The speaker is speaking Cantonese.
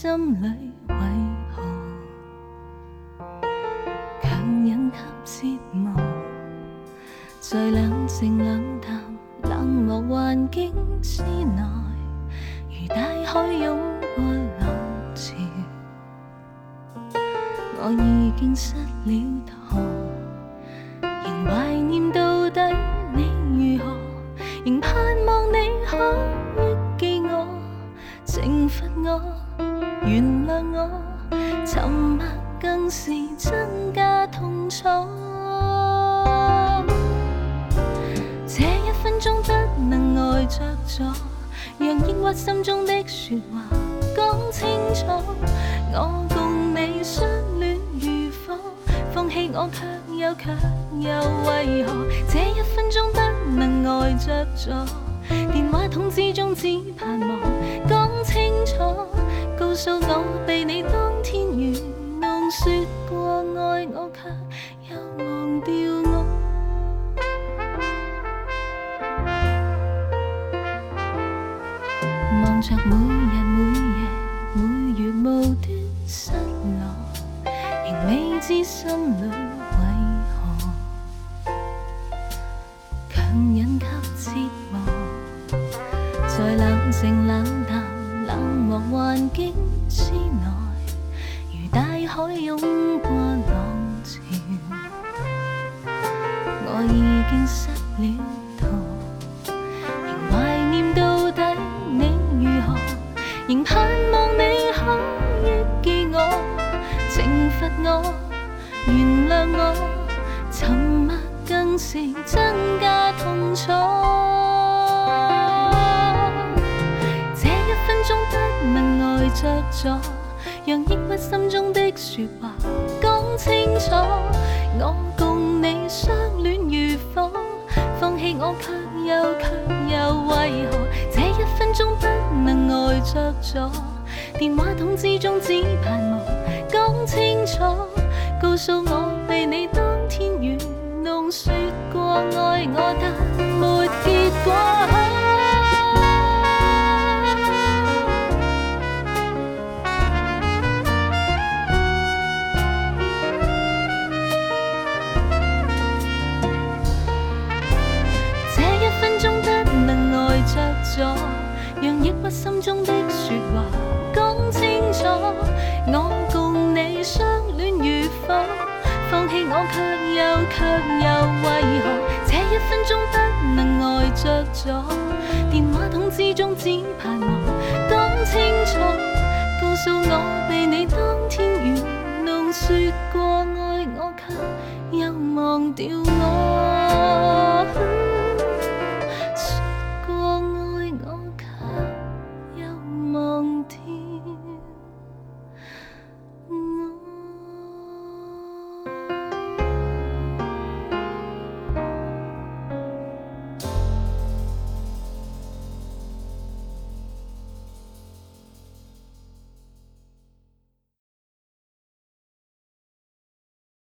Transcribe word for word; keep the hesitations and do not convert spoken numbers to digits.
心里为何强忍给折磨？在冷静冷淡冷漠环境之内，如大海涌过浪潮，我已经失了途，仍怀念到底你如何，仍盼望你可忆记我，惩罚我，原谅我，沉默更是增加痛楚。这一分钟不能呆着咗，让抑郁心中的说话讲清楚。我共你相恋如火，放弃我却又却又为何？这一分钟不能呆着咗，电话筒之中只盼望讲清楚，告诉我被你当天愚弄，说过爱我却又忘掉我。望着每日每夜每月无端失落，仍未知心里为何强忍给折磨，在冷静冷淡冷漠环境之内，如大海涌过浪潮，我已经失了途，仍怀念到底你如何，仍盼望你可忆记我，惩罚我，原谅我，沉默更是增加痛楚。这一分钟不能呆着咗，让抑郁心中的说话讲清楚。我共你相恋如火，放弃我却又却又为何？这一分钟不能呆着咗，电话筒之中只盼望讲清楚，告诉我被你当天愚弄，说过爱我但没结果。让抑郁心中的说话讲清楚，我共你相恋如火，放弃我却又却又为何？这一分钟不能呆着咗，电话筒之中只盼望讲清楚，告诉我被你